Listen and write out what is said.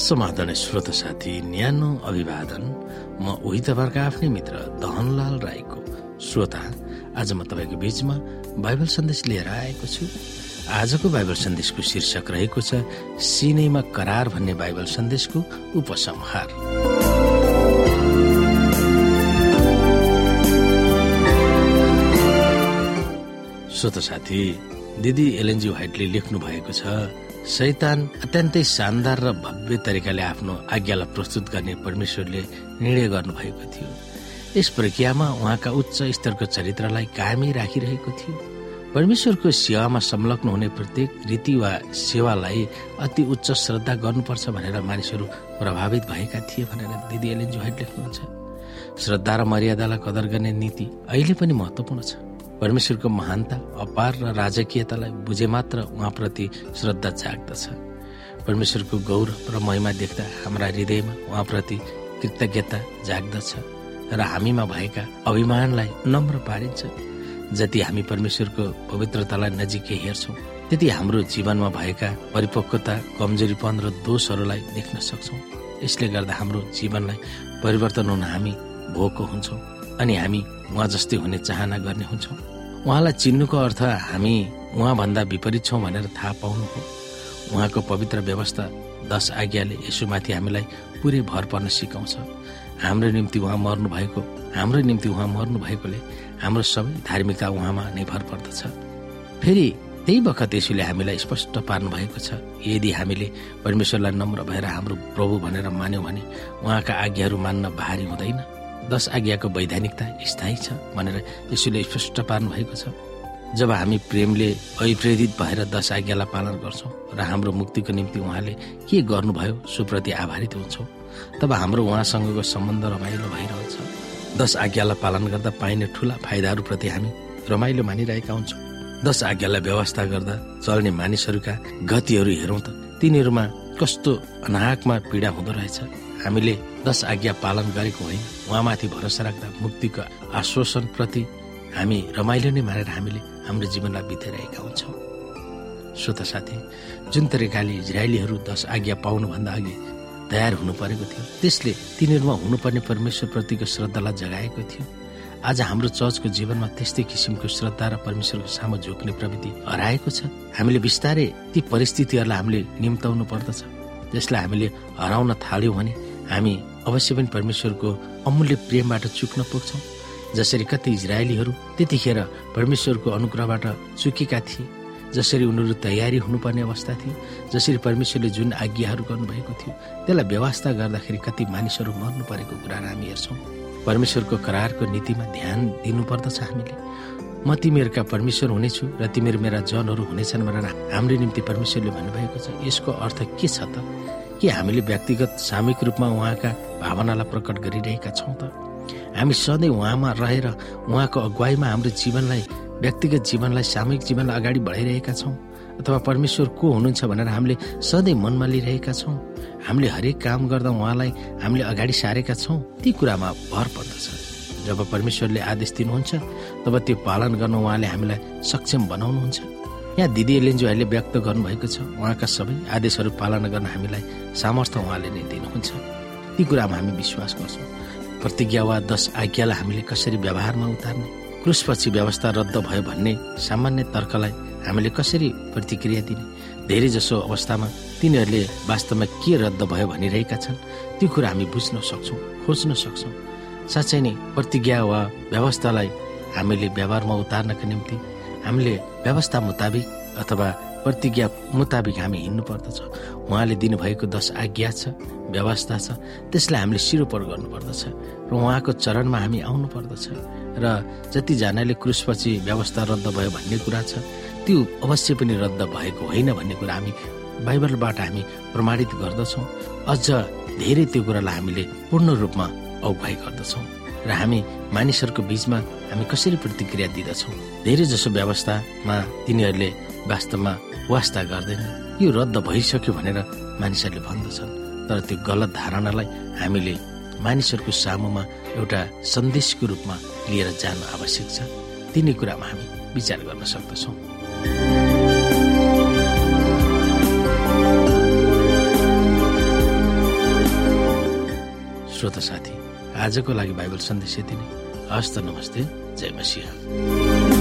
समाधान श्रोता साथी, न्यानो अभिवादन। म उही तपाईँहरूको आफ्नै मित्र दहनलाल राईको। श्रोता, आज म तपाईँको बीचमा बाइबल सन्देश लिएर आएको छु। आजको बाइबल सन्देशको शीर्षक रहेको छ सिनेमा करार भन्ने बाइबल सन्देशको उपसंहार। श्रोता साथी, दिदी एलेन जी व्हाइटले लेख्नु भएको छ, शैतान अत्यन्तै शानदार र भव्य तरिकाले आफ्नो आज्ञालाई प्रस्तुत गर्ने परमेश्वरले निर्णय गर्नुभएको थियो। यस प्रक्रियामा उहाँका उच्च स्तरको चरित्रलाई कायमै राखिरहेको थियो। परमेश्वरको सेवामा संलग्न हुने प्रत्येक रीति वा सेवालाई अति उच्च श्रद्धा गर्नुपर्छ भनेर मानिसहरू प्रभावित भएका थिए भनेर दिदी एलेन जी व्हाइट लेख्नुहुन्छ। श्रद्धा र मर्यादालाई कदर गर्ने नीति अहिले पनि महत्वपूर्ण छ। परमेश्वरको महानता, अपार र राजकीयतालाई बुझे मात्र उहाँप्रति श्रद्धा जाग्दछ। परमेश्वरको गौरव र महिमा देख्दा हाम्रा हृदयमा उहाँप्रति कृतज्ञता जाग्दछ र हामीमा भएका अभिमानलाई नम्र पारिन्छ। जति हामी परमेश्वरको पवित्रतालाई नजिकै हेर्छौँ, त्यति हाम्रो जीवनमा भएका परिपक्वता, कमजोरीपन र दोषहरूलाई देख्न सक्छौँ। यसले गर्दा हाम्रो जीवनलाई परिवर्तन हुन हामी भोको हुन्छौँ अनि हामी उहाँ जस्तै हुने चाहना गर्ने हुन्छौँ। उहाँलाई चिन्नुको अर्थ हामी उहाँभन्दा विपरीत छौँ भनेर थाहा पाउनु हो। उहाँको पवित्र व्यवस्था 10 आज्ञाले यसुमाथि हामीलाई पुरै भर पर्न सिकाउँछ। हाम्रो निम्ति उहाँ मर्नु भएकोले हाम्रो सबै धार्मिकता उहाँमा नै भर पर्दछ। फेरि त्यही बखत यसुले हामीलाई स्पष्ट पार्नु भएको छ, यदि हामीले परमेश्वरलाई नम्र भएर हाम्रो प्रभु भनेर मान्यौँ भने उहाँका आज्ञाहरू मान्न भारी हुँदैन। 10 आज्ञाको वैधानिकता स्थायी छ भनेर यसुले स्पष्ट पार्नु भएको छ। जब हामी प्रेमले अभिप्रेरित भएर 10 आज्ञालाई पालन गर्छौँ र हाम्रो मुक्तिको निम्ति उहाँले के गर्नुभयो सोप्रति आभारित हुन्छौँ, तब हाम्रो उहाँसँगको सम्बन्ध रमाइलो भइरहन्छ। 10 आज्ञालाई पालन गर्दा पाइने ठूला फाइदाहरूप्रति हामी रमाइलो मानिरहेका हुन्छौँ। 10 आज्ञालाई व्यवस्था गर्दा चल्ने मानिसहरूका गतिहरू हेरौँ त तिनीहरूमा कस्तो अनाहकमा पीडा हुँदो रहेछ। हामीले 10 आज्ञा पालन गरेको होइन, उहाँमाथि भरोसा राख्दा मुक्तिको आश्वासन प्रति हामी रमाइलो नै मानेर हामीले हाम्रो जीवनलाई बिताइरहेका हुन्छौँ। श्रोता साथी, जुन तरिकाले इजरायलीहरू 10 आज्ञा पाउनुभन्दा अघि तयार हुनु परेको थियो, त्यसले तिनीहरूमा हुनुपर्ने परमेश्वर प्रतिको श्रद्धालाई जगाएको थियो। आज हाम्रो चर्चको जीवनमा त्यस्तै किसिमको श्रद्धा र परमेश्वरको सामु झुक्ने प्रवृत्ति हराएको छ। हामीले बिस्तारै ती परिस्थितिहरूलाई हामीले निम्ताउनु पर्दछ। त्यसलाई हामीले हराउन थाल्यौँ भने हामी अवश्य पनि परमेश्वरको अमूल्य प्रेमबाट चुक्न पुग्छौँ। जसरी कति इजरायलीहरू त्यतिखेर परमेश्वरको अनुग्रहबाट चुकेका थिए, जसरी उनीहरू तयारी हुनुपर्ने अवस्था थियो, जसरी परमेश्वरले जुन आज्ञाहरू गर्नुभएको थियो त्यसलाई व्यवस्था गर्दाखेरि कति मानिसहरू मर्नु परेको कुरा हामी हेर्छौँ। परमेश्वरको करारको नीतिमा ध्यान दिनुपर्दछ। हामीले म तिमीहरूका परमेश्वर हुनेछु र तिमीहरू मेरा जनहरू हुनेछन् भनेर हाम्रो निम्ति परमेश्वरले भन्नुभएको छ। यसको अर्थ के छ त? के हामीले व्यक्तिगत सामूहिक रूपमा उहाँका भावनालाई प्रकट गरिरहेका छौँ त? हामी सधैँ उहाँमा रहेर उहाँको अगुवाईमा हाम्रो जीवनलाई, व्यक्तिगत जीवनलाई, सामूहिक जीवनलाई अगाडि बढाइरहेका छौँ, अथवा परमेश्वर को हुनुहुन्छ भनेर हामीले सधैँ मनमा लिइरहेका छौँ? हामीले हरेक काम गर्दा उहाँलाई हामीले अगाडि सारेका छौँ? ती कुरामा भर पर्दछ। जब परमेश्वरले आदेश दिनुहुन्छ तब त्यो पालन गर्न उहाँले हामीलाई सक्षम बनाउनुहुन्छ। यहाँ दिदी एलेन्जुहरूले व्यक्त गर्नुभएको छ, उहाँका सबै आदेशहरू पालन गर्न हामीलाई सामर्थ्य उहाँले नै दिनुहुन्छ। ती कुरामा हामी विश्वास गर्छौँ। प्रतिज्ञा वा 10 आज्ञालाई हामीले कसरी व्यवहारमा उतार्ने, क्रुसपछि व्यवस्था रद्द भयो भन्ने सामान्य तर्कलाई हामीले कसरी प्रतिक्रिया दिने, धेरै जसो अवस्थामा तिनीहरूले वास्तवमा के रद्द भयो भनिरहेका छन्, त्यो कुरा हामी बुझ्न सक्छौँ, खोज्न सक्छौँ। साँच्चै नै प्रतिज्ञा वा व्यवस्थालाई हामीले व्यवहारमा उतार्नका निम्ति हामीले व्यवस्था मुताबिक अथवा प्रतिज्ञा मुताबिक हामी हिँड्नु पर्दछ। उहाँले दिनुभएको 10 आज्ञा छ, व्यवस्था छ, त्यसलाई हामीले सिरोपर गर्नुपर्दछ र उहाँको चरणमा हामी आउनु पर्दछ। र जतिजनाले क्रुसपछि व्यवस्था रद्द भयो भन्ने कुरा छ, त्यो अवश्य पनि रद्द भएको होइन भन्ने कुरा हामी बाइबलबाट हामी प्रमाणित गर्दछौँ। अझ धेरै त्यो कुरालाई हामीले पूर्ण रूपमा अगुवाई गर्दछौँ र हामी मानिसहरूको बीचमा हामी कसरी प्रतिक्रिया दिँदछौँ। धेरै जसो व्यवस्थामा तिनीहरूले वास्तवमा वास्ता गर्दैन, यो रद्द भइसक्यो भनेर मानिसहरूले भन्दछन्। तर त्यो गलत धारणालाई हामीले मानिसहरूको सामुमा एउटा सन्देशको रूपमा लिएर जान आवश्यक छ। तिनी कुरामा हामी विचार गर्न सक्दछौँ। त साथी, आजको लागि बाइबल सन्देश यति नै। हस्त, नमस्ते, जय मसीह।